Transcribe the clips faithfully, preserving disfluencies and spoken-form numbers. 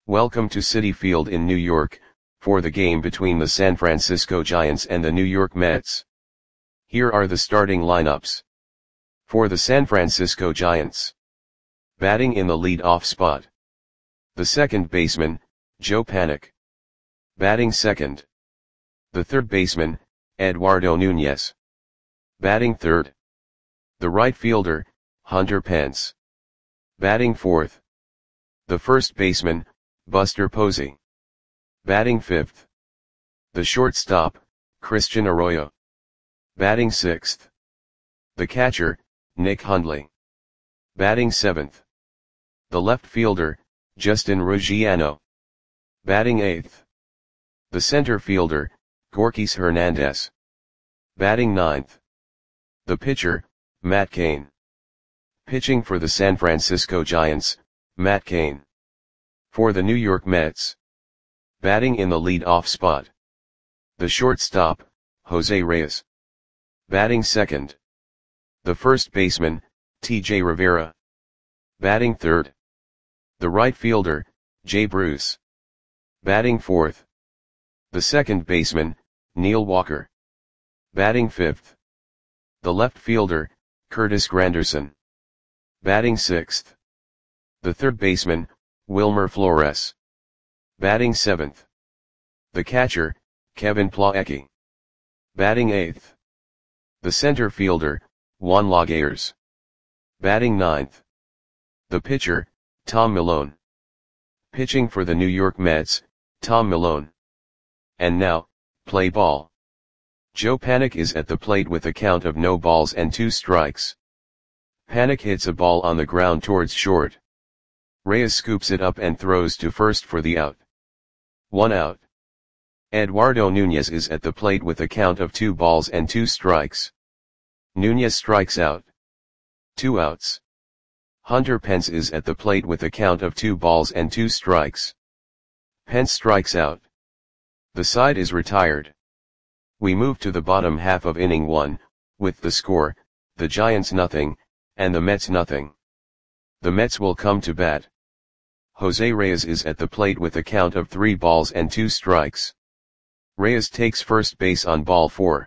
Welcome to Citi Field in New York, for the game between the San Francisco Giants and the New York Mets. Here are the starting lineups. For the San Francisco Giants. Batting in the lead-off spot. The second baseman, Joe Panik. Batting second. The third baseman, Eduardo Nunez. Batting third. The right fielder, Hunter Pence. Batting fourth. The first baseman, Buster Posey. Batting fifth. The shortstop, Christian Arroyo. Batting sixth. The catcher, Nick Hundley. Batting seventh. The left fielder, Justin Ruggiano. Batting eighth. The center fielder, Gorkys Hernandez. Batting ninth. The pitcher, Matt Cain. Pitching for the San Francisco Giants, Matt Cain. For the New York Mets. Batting in the lead-off spot. The shortstop, Jose Reyes. Batting second. The first baseman, T J Rivera. Batting third. The right fielder, Jay Bruce. Batting fourth. The second baseman, Neil Walker. Batting fifth. The left fielder, Curtis Granderson. Batting sixth. The third baseman, Wilmer Flores. Batting seventh. The catcher, Kevin Plawecki. Batting eighth. The center fielder, Juan Lagares. Batting ninth. The pitcher, Tom Milone. Pitching for the New York Mets, Tom Milone. And now, play ball. Joe Panik is at the plate with a count of no balls and two strikes. Panik hits a ball on the ground towards short. Reyes scoops it up and throws to first for the out. One out. Eduardo Nunez is at the plate with a count of two balls and two strikes. Nunez strikes out. Two outs. Hunter Pence is at the plate with a count of two balls and two strikes. Pence strikes out. The side is retired. We move to the bottom half of inning one, with the score, the Giants nothing, and the Mets nothing. The Mets will come to bat. Jose Reyes is at the plate with a count of three balls and two strikes. Reyes takes first base on ball four.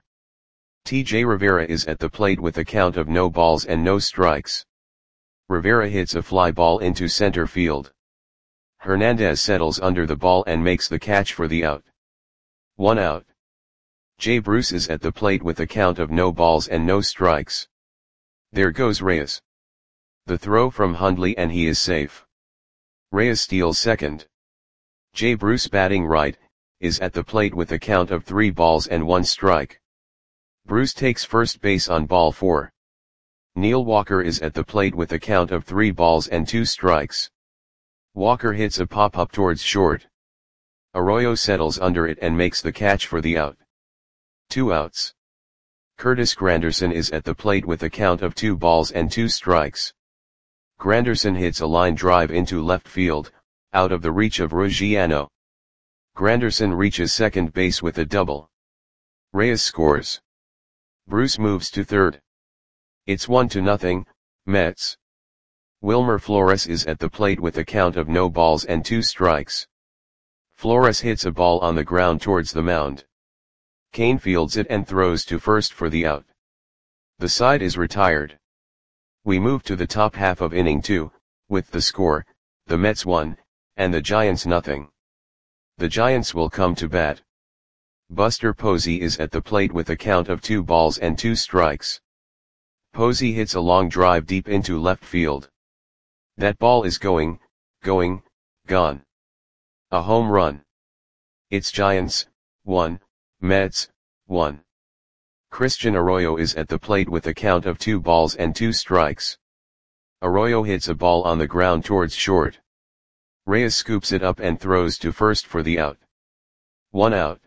T J Rivera is at the plate with a count of no balls and no strikes. Rivera hits a fly ball into center field. Hernandez settles under the ball and makes the catch for the out. One out. Jay Bruce is at the plate with a count of no balls and no strikes. There goes Reyes. The throw from Hundley and he is safe. Reyes steals second. Jay Bruce, batting right, is at the plate with a count of three balls and one strike. Bruce takes first base on ball four. Neil Walker is at the plate with a count of three balls and two strikes. Walker hits a pop-up towards short. Arroyo settles under it and makes the catch for the out. Two outs. Curtis Granderson is at the plate with a count of two balls and two strikes. Granderson hits a line drive into left field, out of the reach of Ruggiano. Granderson reaches second base with a double. Reyes scores. Bruce moves to third. It's one to nothing, Mets. Wilmer Flores is at the plate with a count of no balls and two strikes. Flores hits a ball on the ground towards the mound. Cain fields it and throws to first for the out. The side is retired. We move to the top half of inning two, with the score, the Mets one, and the Giants nothing. The Giants will come to bat. Buster Posey is at the plate with a count of two balls and two strikes. Posey hits a long drive deep into left field. That ball is going, going, gone. A home run. It's Giants, one, Mets, one. Christian Arroyo is at the plate with a count of two balls and two strikes. Arroyo hits a ball on the ground towards short. Reyes scoops it up and throws to first for the out. One out.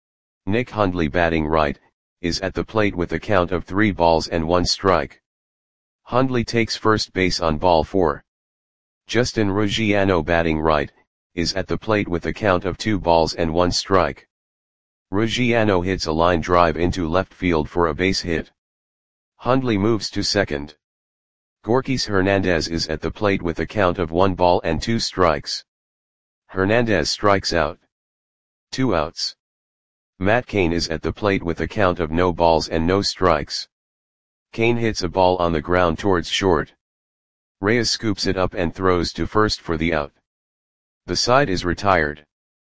Nick Hundley, batting right, is at the plate with a count of three balls and one strike. Hundley takes first base on ball four. Justin Ruggiano, batting right, is at the plate with a count of two balls and one strike. Ruggiano hits a line drive into left field for a base hit. Hundley moves to second. Gorkys Hernandez is at the plate with a count of one ball and two strikes. Hernandez strikes out. Two outs. Matt Cain is at the plate with a count of no balls and no strikes. Cain hits a ball on the ground towards short. Reyes scoops it up and throws to first for the out. The side is retired.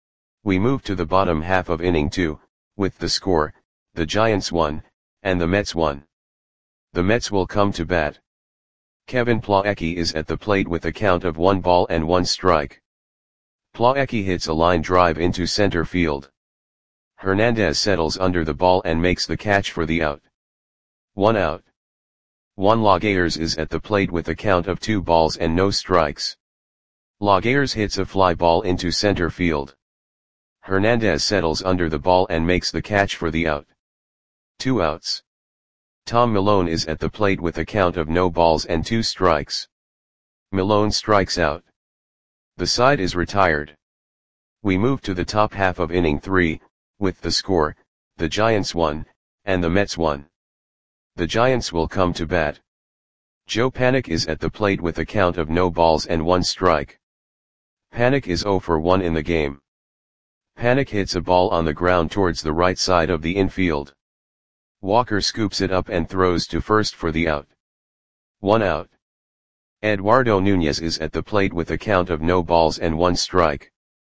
We move to the bottom half of inning two, with the score, the Giants won, and the Mets won. The Mets will come to bat. Kevin Plawecki is at the plate with a count of one ball and one strike. Plawecki hits a line drive into center field. Hernandez settles under the ball and makes the catch for the out. One out. Juan Laguerre is at the plate with a count of two balls and no strikes. Laguerre hits a fly ball into center field. Hernandez settles under the ball and makes the catch for the out. Two outs. Tom Milone is at the plate with a count of no balls and two strikes. Milone strikes out. The side is retired. We move to the top half of inning three, with the score, the Giants won, and the Mets won. The Giants will come to bat. Joe Panik is at the plate with a count of no balls and one strike. Panik is oh for one in the game. Panik hits a ball on the ground towards the right side of the infield. Walker scoops it up and throws to first for the out. One out. Eduardo Nunez is at the plate with a count of no balls and one strike.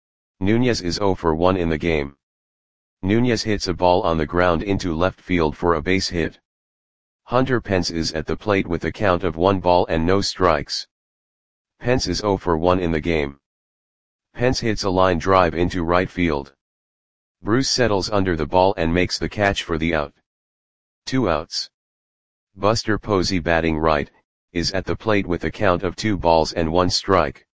Nunez is oh for one in the game. Nunez hits a ball on the ground into left field for a base hit. Hunter Pence is at the plate with a count of one ball and no strikes. Pence is oh for one in the game. Pence hits a line drive into right field. Bruce settles under the ball and makes the catch for the out. Two outs. Buster Posey, batting right, is at the plate with a count of two balls and one strike.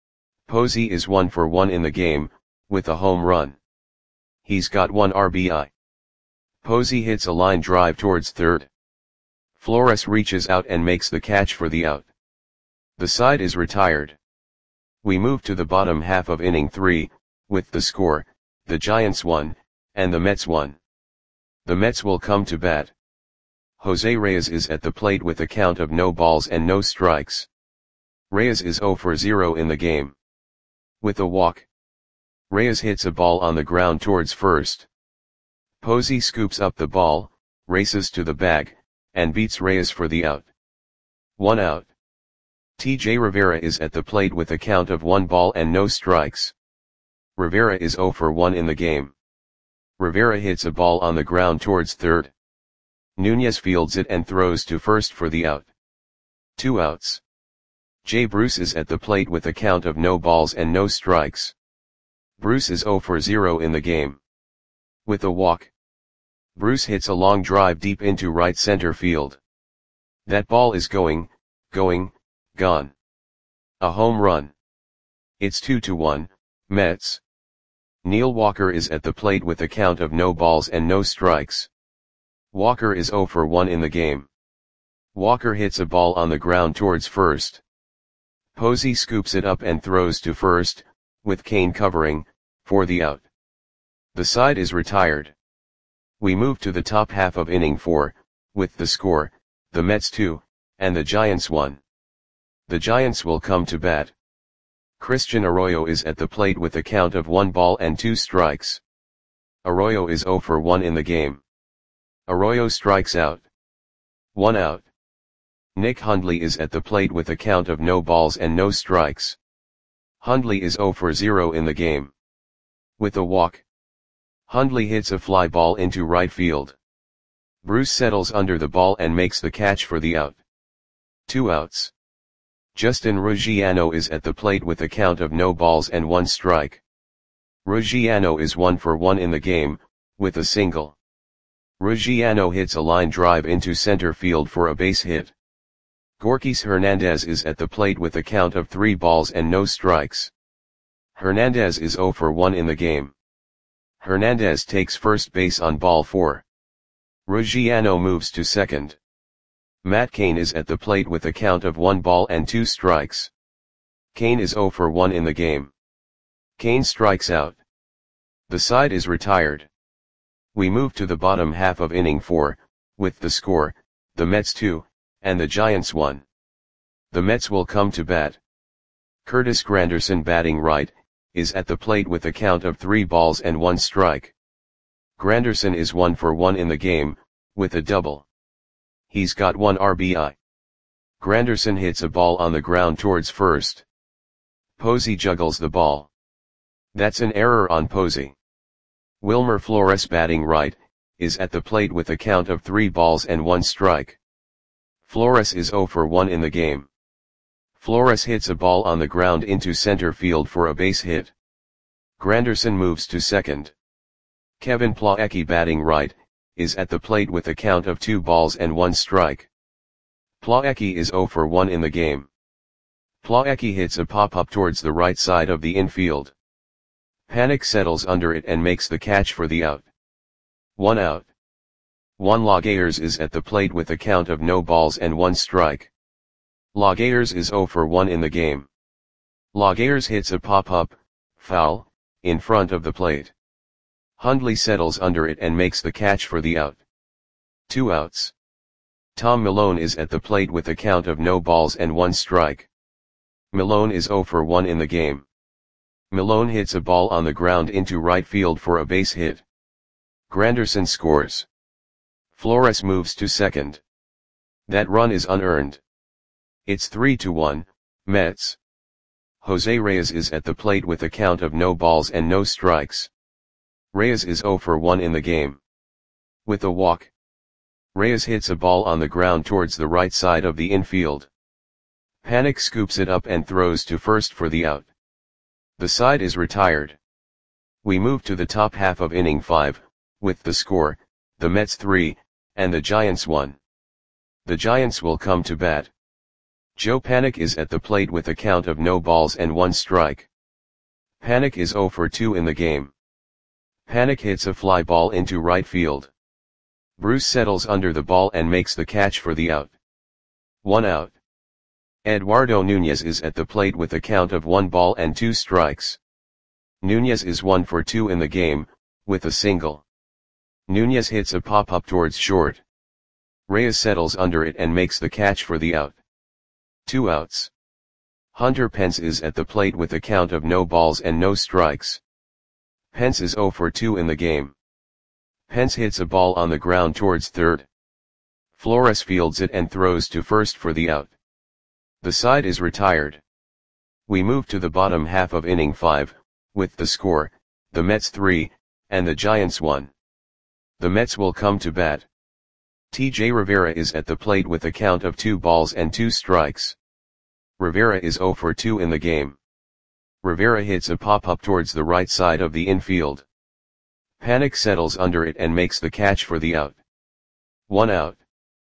Posey is one for one in the game, with a home run. He's got one R B I. Posey hits a line drive towards third. Flores reaches out and makes the catch for the out. The side is retired. We move to the bottom half of inning three, with the score, the Giants won, and the Mets won. The Mets will come to bat. Jose Reyes is at the plate with a count of no balls and no strikes. Reyes is oh for zero in the game. With a walk. Reyes hits a ball on the ground towards first. Posey scoops up the ball, races to the bag, and beats Reyes for the out. One out. T J Rivera is at the plate with a count of one ball and no strikes. Rivera is oh for one in the game. Rivera hits a ball on the ground towards third. Nunez fields it and throws to first for the out. Two outs. Jay Bruce is at the plate with a count of no balls and no strikes. Bruce is oh for zero in the game. With a walk. Bruce hits a long drive deep into right center field. That ball is going, going, gone. A home run. It's two to one, Mets. Neil Walker is at the plate with a count of no balls and no strikes. Walker is oh for one in the game. Walker hits a ball on the ground towards first. Posey scoops it up and throws to first, with Cain covering, for the out. The side is retired. We move to the top half of inning four, with the score, the Mets two, and the Giants one. The Giants will come to bat. Christian Arroyo is at the plate with a count of one ball and two strikes. Arroyo is oh for one in the game. Arroyo strikes out. One out. Nick Hundley is at the plate with a count of no balls and no strikes. Hundley is oh for zero in the game. With a walk. Hundley hits a fly ball into right field. Bruce settles under the ball and makes the catch for the out. Two outs. Justin Ruggiano is at the plate with a count of no balls and one strike. Ruggiano is one for one in the game, with a single. Ruggiano hits a line drive into center field for a base hit. Gorkys Hernandez is at the plate with a count of three balls and no strikes. Hernandez is oh for one in the game. Hernandez takes first base on ball four. Ruggiano moves to second. Matt Cain is at the plate with a count of one ball and two strikes. Cain is oh for one in the game. Cain strikes out. The side is retired. We move to the bottom half of inning four, with the score, the Mets two, and the Giants one. The Mets will come to bat. Curtis Granderson, batting right, is at the plate with a count of three balls and one strike. Granderson is one for one in the game, with a double. He's got one R B I. Granderson hits a ball on the ground towards first. Posey juggles the ball. That's an error on Posey. Wilmer Flores, batting right, is at the plate with a count of three balls and one strike. Flores is zero for one in the game. Flores hits a ball on the ground into center field for a base hit. Granderson moves to second. Kevin Plawecki, batting right, is at the plate with a count of two balls and one strike. Plawecki is zero for one in the game. Plawecki hits a pop-up towards the right side of the infield. Panik settles under it and makes the catch for the out. One out. Juan Laguerre is at the plate with a count of no balls and one strike. Laguerre is zero for one in the game. Laguerre hits a pop-up, foul, in front of the plate. Hundley settles under it and makes the catch for the out. Two outs. Tom Milone is at the plate with a count of no balls and one strike. Milone is zero for one in the game. Milone hits a ball on the ground into right field for a base hit. Granderson scores. Flores moves to second. That run is unearned. It's three to one, Mets. Jose Reyes is at the plate with a count of no balls and no strikes. Reyes is zero for one in the game. With a walk. Reyes hits a ball on the ground towards the right side of the infield. Panik scoops it up and throws to first for the out. The side is retired. We move to the top half of inning five, with the score, the Mets three, and the Giants one. The Giants will come to bat. Joe Panik is at the plate with a count of no balls and one strike. Panik is zero for two in the game. Panik hits a fly ball into right field. Bruce settles under the ball and makes the catch for the out. One out. Eduardo Nunez is at the plate with a count of one ball and two strikes. Nunez is one for two in the game, with a single. Nunez hits a pop-up towards short. Reyes settles under it and makes the catch for the out. Two outs. Hunter Pence is at the plate with a count of no balls and no strikes. Pence is zero for two in the game. Pence hits a ball on the ground towards third. Flores fields it and throws to first for the out. The side is retired. We move to the bottom half of inning five, with the score, the Mets three, and the Giants one. The Mets will come to bat. T J Rivera is at the plate with a count of two balls and two strikes. Rivera is zero for two in the game. Rivera hits a pop-up towards the right side of the infield. Panik settles under it and makes the catch for the out. One out.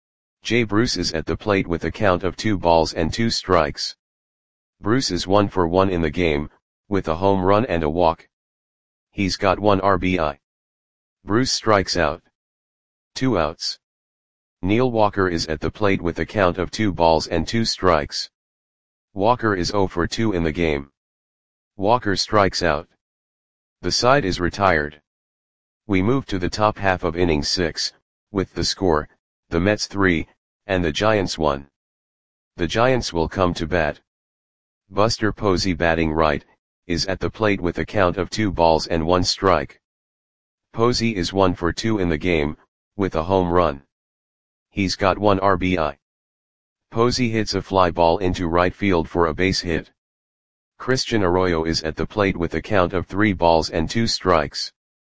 Jay Bruce is at the plate with a count of two balls and two strikes. Bruce is one for one in the game, with a home run and a walk. He's got one R B I. Bruce strikes out. Two outs. Neil Walker is at the plate with a count of two balls and two strikes. Walker is zero for two in the game. Walker strikes out. The side is retired. We move to the top half of inning six, with the score, the Mets three, and the Giants one. The Giants will come to bat. Buster Posey, batting right, is at the plate with a count of two balls and one strike. Posey is one for two in the game, with a home run. He's got one R B I. Posey hits a fly ball into right field for a base hit. Christian Arroyo is at the plate with a count of three balls and two strikes.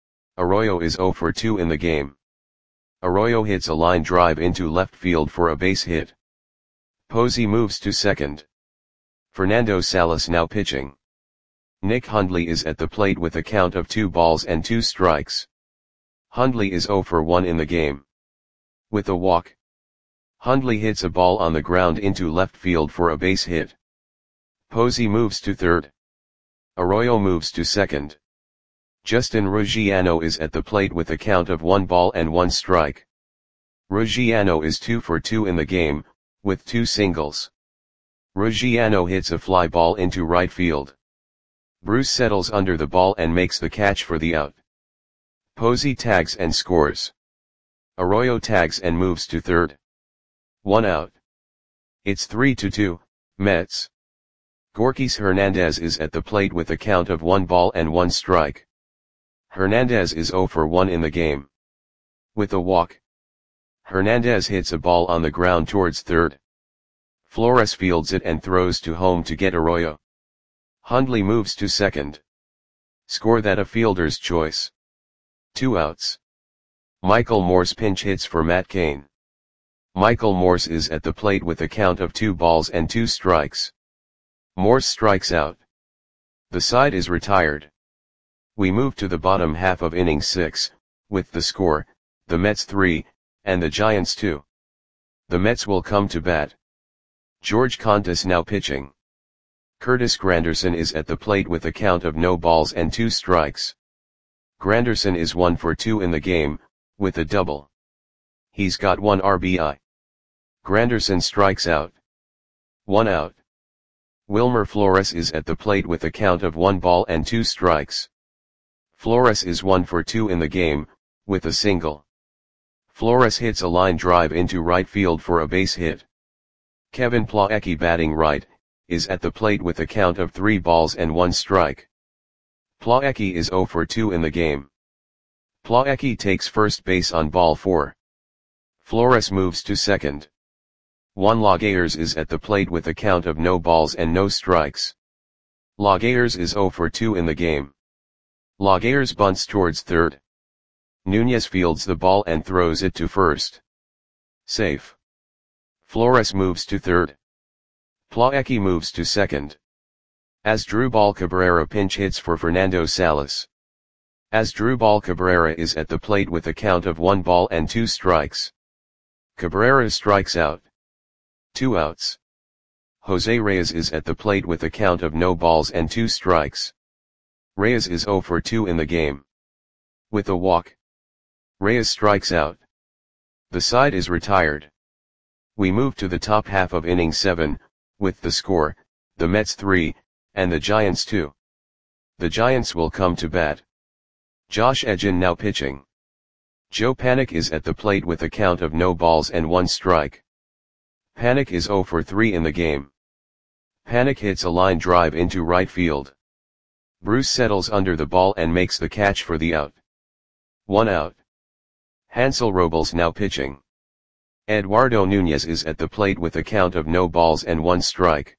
Arroyo is zero for two in the game. Arroyo hits a line drive into left field for a base hit. Posey moves to second. Fernando Salas now pitching. Nick Hundley is at the plate with a count of two balls and two strikes. Hundley is zero for one in the game. With a walk. Hundley hits a ball on the ground into left field for a base hit. Posey moves to third. Arroyo moves to second. Justin Ruggiano is at the plate with a count of one ball and one strike. Ruggiano is two for two in the game, with two singles. Ruggiano hits a fly ball into right field. Bruce settles under the ball and makes the catch for the out. Posey tags and scores. Arroyo tags and moves to third. One out. It's three to two, Mets. Gorkys Hernandez is at the plate with a count of one ball and one strike. Hernandez is zero for one in the game. With a walk, Hernandez hits a ball on the ground towards third. Flores fields it and throws to home to get Arroyo. Hundley moves to second. Score that a fielder's choice. Two outs. Michael Morse pinch hits for Matt Cain. Michael Morse is at the plate with a count of two balls and two strikes. Morse strikes out. The side is retired. We move to the bottom half of inning six, with the score, the Mets three, and the Giants two. The Mets will come to bat. George Contis now pitching. Curtis Granderson is at the plate with a count of no balls and two strikes. Granderson is one for two in the game, with a double. He's got one R B I. Granderson strikes out. One out. Wilmer Flores is at the plate with a count of one ball and two strikes. Flores is one for two in the game, with a single. Flores hits a line drive into right field for a base hit. Kevin Plawecki, batting right, is at the plate with a count of three balls and one strike. Plawecki is zero for two in the game. Plawecki takes first base on ball four. Flores moves to second. Juan Laguerre is at the plate with a count of no balls and no strikes. Laguerre is zero for two in the game. Laguerre bunts towards third. Nunez fields the ball and throws it to first. Safe. Flores moves to third. Plawecki moves to second. Asdrubal Cabrera pinch hits for Fernando Salas. Asdrubal Cabrera is at the plate with a count of one ball and two strikes. Cabrera strikes out. Two outs. Jose Reyes is at the plate with a count of no balls and two strikes. Reyes is zero for two in the game. With a walk, Reyes strikes out. The side is retired. We move to the top half of inning seven, with the score, the Mets three, and the Giants two. The Giants will come to bat. Josh Edgin now pitching. Joe Panik is at the plate with a count of no balls and one strike. Panik is zero for three in the game. Panik hits a line drive into right field. Bruce settles under the ball and makes the catch for the out. One out. Hansel Robles now pitching. Eduardo Nunez is at the plate with a count of no balls and one strike.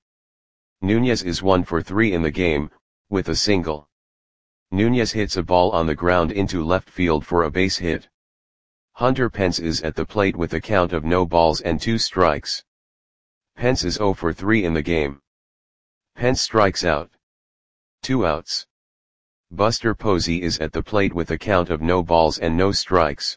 Nunez is one for three in the game, with a single. Nunez hits a ball on the ground into left field for a base hit. Hunter Pence is at the plate with a count of no balls and two strikes. Pence is zero for three in the game. Pence strikes out. Two outs. Buster Posey is at the plate with a count of no balls and no strikes.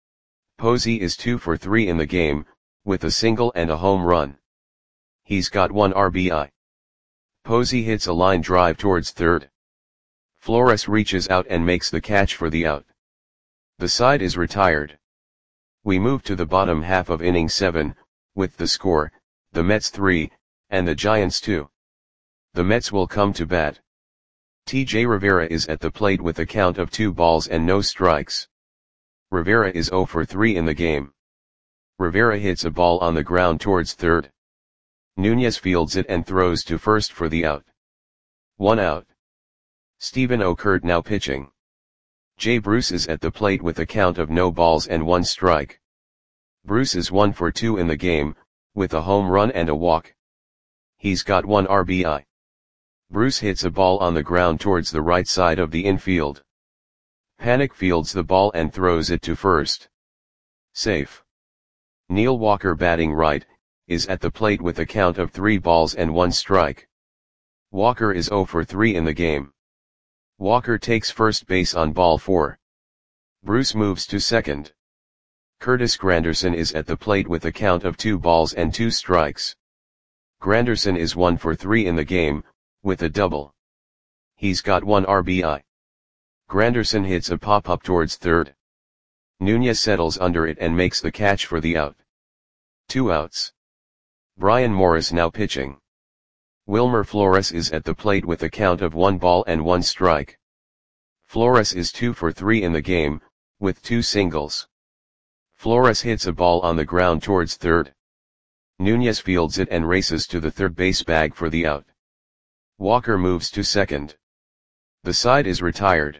Posey is two for three in the game, with a single and a home run. He's got one R B I. Posey hits a line drive towards third. Flores reaches out and makes the catch for the out. The side is retired. We move to the bottom half of inning seven, with the score, the Mets three, and the Giants two. The Mets will come to bat. T J Rivera is at the plate with a count of two balls and no strikes. Rivera is zero for three in the game. Rivera hits a ball on the ground towards third. Nunez fields it and throws to first for the out. One out. Stephen Okert now pitching. Jay Bruce is at the plate with a count of no balls and one strike. Bruce is one for two in the game, with a home run and a walk. He's got one R B I. Bruce hits a ball on the ground towards the right side of the infield. Panik fields the ball and throws it to first. Safe. Neil Walker, batting right, is at the plate with a count of three balls and one strike. Walker is zero for three in the game. Walker takes first base on ball four. Bruce moves to second. Curtis Granderson is at the plate with a count of two balls and two strikes. Granderson is one for three in the game, with a double. He's got one R B I. Granderson hits a pop-up towards third. Nunez settles under it and makes the catch for the out. Two outs. Brian Morris now pitching. Wilmer Flores is at the plate with a count of one ball and one strike. Flores is two for three in the game, with two singles. Flores hits a ball on the ground towards third. Nunez fields it and races to the third base bag for the out. Walker moves to second. The side is retired.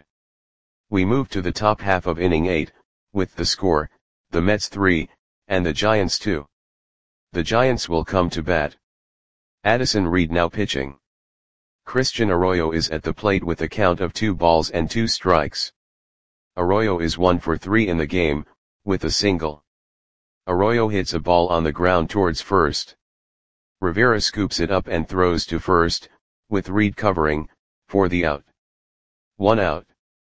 We move to the top half of inning eight, with the score, the Mets three, and the Giants two. The Giants will come to bat. Addison Reed now pitching. Christian Arroyo is at the plate with a count of two balls and two strikes. Arroyo is one for three in the game, with a single. Arroyo hits a ball on the ground towards first. Rivera scoops it up and throws to first, with Reed covering, for the out. One out.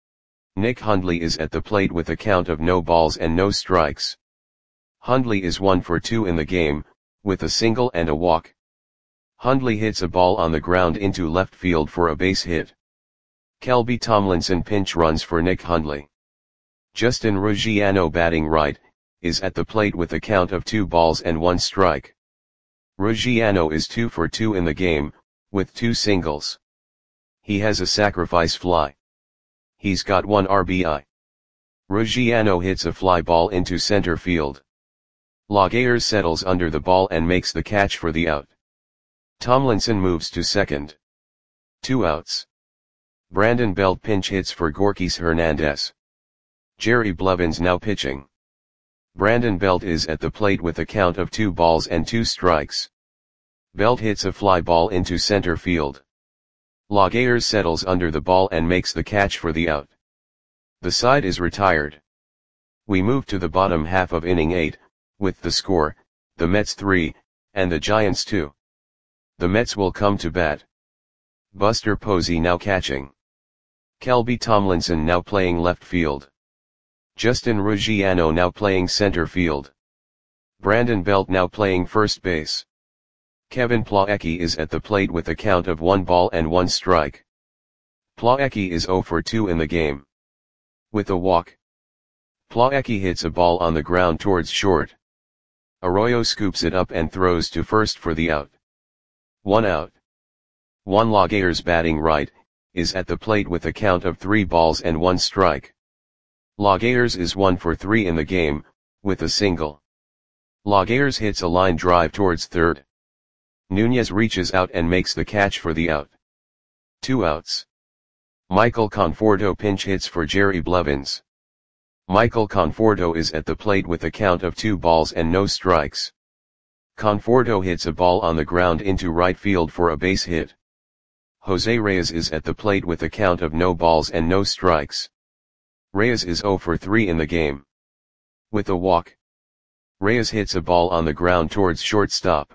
Nick Hundley is at the plate with a count of no balls and no strikes. Hundley is one for two in the game, with a single and a walk. Hundley hits a ball on the ground into left field for a base hit. Kelby Tomlinson pinch runs for Nick Hundley. Justin Ruggiano batting right, is at the plate with a count of two balls and one strike. Ruggiano is two for two in the game, with two singles. He has a sacrifice fly. He's got one R B I. Ruggiano hits a fly ball into center field. Laguerre settles under the ball and makes the catch for the out. Tomlinson moves to second. Two outs. Brandon Belt pinch hits for Gorkys Hernandez. Jerry Blevins now pitching. Brandon Belt is at the plate with a count of two balls and two strikes. Belt hits a fly ball into center field. Laguerre settles under the ball and makes the catch for the out. The side is retired. We move to the bottom half of inning eight, with the score, the Mets three, and the Giants two. The Mets will come to bat. Buster Posey now catching. Kelby Tomlinson now playing left field. Justin Ruggiano now playing center field. Brandon Belt now playing first base. Kevin Plawecki is at the plate with a count of one ball and one strike. Plawecki is zero for two in the game. With a walk. Plawecki hits a ball on the ground towards short. Arroyo scoops it up and throws to first for the out. One out. Juan Laguerre's batting right, is at the plate with a count of three balls and one strike. Laguerre's is one for three in the game, with a single. Laguerre's hits a line drive towards third. Nunez reaches out and makes the catch for the out. Two outs. Michael Conforto pinch hits for Jerry Blevins. Michael Conforto is at the plate with a count of two balls and no strikes. Conforto hits a ball on the ground into right field for a base hit. Jose Reyes is at the plate with a count of no balls and no strikes. Reyes is zero for three in the game. With a walk. Reyes hits a ball on the ground towards shortstop.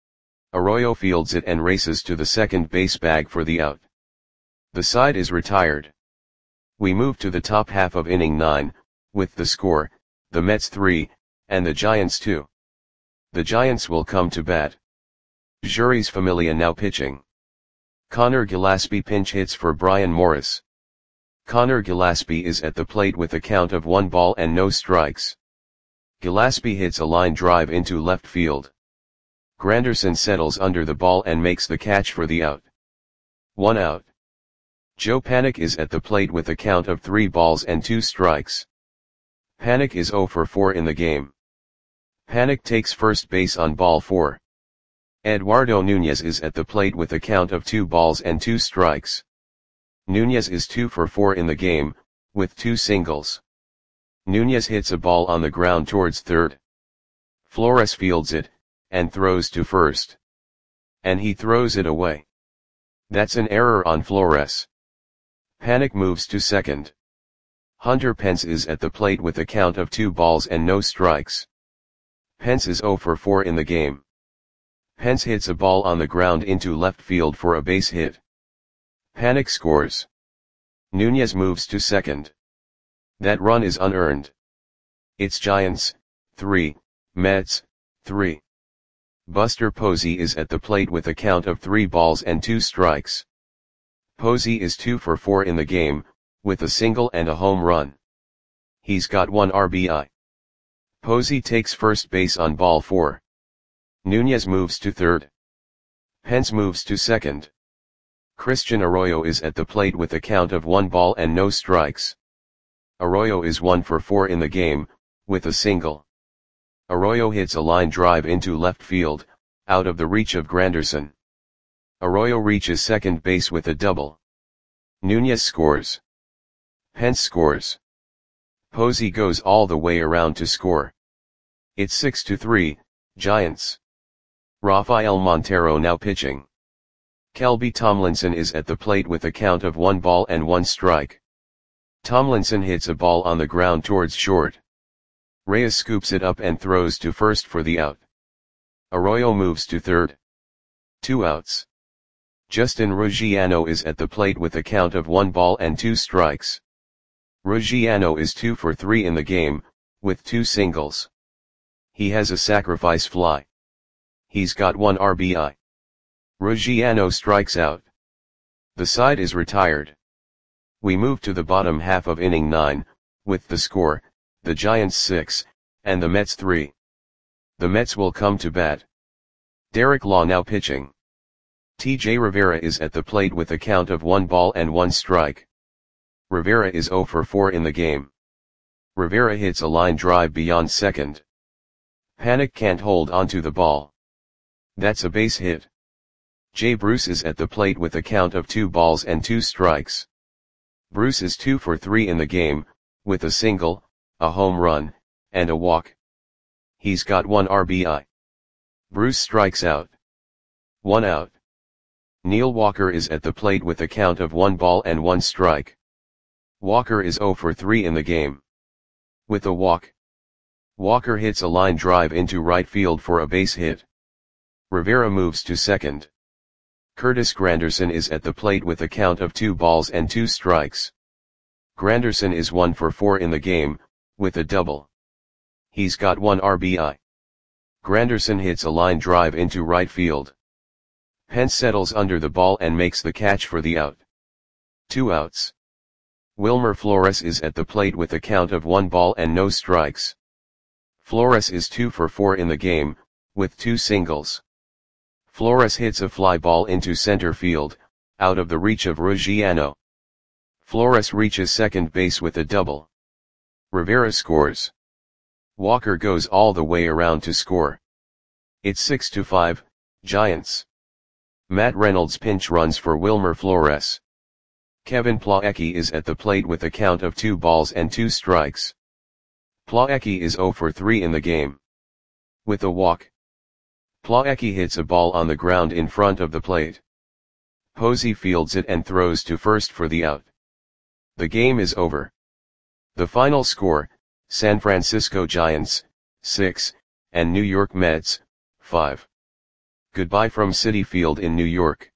Arroyo fields it and races to the second base bag for the out. The side is retired. We move to the top half of inning nine, with the score, the Mets three, and the Giants two. The Giants will come to bat. Juris Familia now pitching. Connor Gillaspie pinch hits for Brian Morris. Connor Gillaspie is at the plate with a count of one ball and no strikes. Gillaspie hits a line drive into left field. Granderson settles under the ball and makes the catch for the out. One out. Joe Panik is at the plate with a count of three balls and two strikes. Panik is zero for four in the game. Panik takes first base on ball four. Eduardo Nunez is at the plate with a count of two balls and two strikes. Nunez is two for four in the game, with two singles. Nunez hits a ball on the ground towards third. Flores fields it, and throws to first. And he throws it away. That's an error on Flores. Panik moves to second. Hunter Pence is at the plate with a count of two balls and no strikes. Pence is zero for four in the game. Pence hits a ball on the ground into left field for a base hit. Panik scores. Nunez moves to second. That run is unearned. It's Giants, three, Mets, three. Buster Posey is at the plate with a count of three balls and two strikes. Posey is two for four in the game, with a single and a home run. He's got one R B I. Posey takes first base on ball four. Nunez moves to third. Pence moves to second. Christian Arroyo is at the plate with a count of one ball and no strikes. Arroyo is one for four in the game, with a single. Arroyo hits a line drive into left field, out of the reach of Granderson. Arroyo reaches second base with a double. Nunez scores. Pence scores. Posey goes all the way around to score. It's six to three, Giants. Rafael Montero now pitching. Kelby Tomlinson is at the plate with a count of one ball and one strike. Tomlinson hits a ball on the ground towards short. Reyes scoops it up and throws to first for the out. Arroyo moves to third. Two outs. Justin Ruggiano is at the plate with a count of one ball and two strikes. Ruggiano is two for three in the game, with two singles. He has a sacrifice fly. He's got one R B I. Ruggiano strikes out. The side is retired. We move to the bottom half of inning nine, with the score, the Giants six, and the Mets three. The Mets will come to bat. Derek Law now pitching. T J Rivera is at the plate with a count of one ball and one strike. Rivera is zero for four in the game. Rivera hits a line drive beyond second. Panik can't hold onto the ball. That's a base hit. Jay Bruce is at the plate with a count of two balls and two strikes. Bruce is two for three in the game, with a single, a home run, and a walk. He's got one R B I. Bruce strikes out. One out. Neil Walker is at the plate with a count of one ball and one strike. Walker is zero for three in the game. With a walk. Walker hits a line drive into right field for a base hit. Rivera moves to second. Curtis Granderson is at the plate with a count of two balls and two strikes. Granderson is one for four in the game, with a double. He's got one R B I. Granderson hits a line drive into right field. Pence settles under the ball and makes the catch for the out. Two outs. Wilmer Flores is at the plate with a count of one ball and no strikes. Flores is two for four in the game, with two singles. Flores hits a fly ball into center field, out of the reach of Ruggiano. Flores reaches second base with a double. Rivera scores. Walker goes all the way around to score. It's six to five, Giants. Matt Reynolds pinch runs for Wilmer Flores. Kevin Plawecki is at the plate with a count of two balls and two strikes. Plawecki is zero for three in the game. With a walk. Plawecki hits a ball on the ground in front of the plate. Posey fields it and throws to first for the out. The game is over. The final score, San Francisco Giants, six, and New York Mets, five. Goodbye from Citi Field in New York.